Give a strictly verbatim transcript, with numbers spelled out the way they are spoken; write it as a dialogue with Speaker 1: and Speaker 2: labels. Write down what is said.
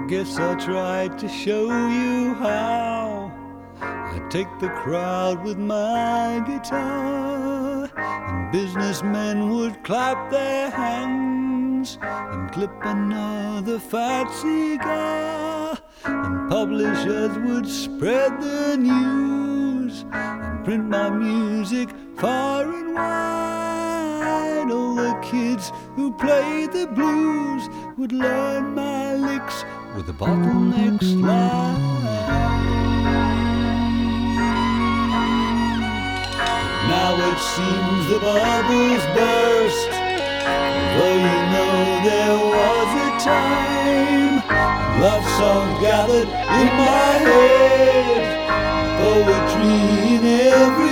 Speaker 1: guess I tried to show you how I take the crowd with my guitar, and businessmen would clap their hands and clip another fat cigar, and publishers would spread the news and print my music far and wide. All the kids who played the blues would learn my licks with the bottleneck slide. Now it seems the bubbles burst, though you know there was a time love songs gathered in my head, poetry in every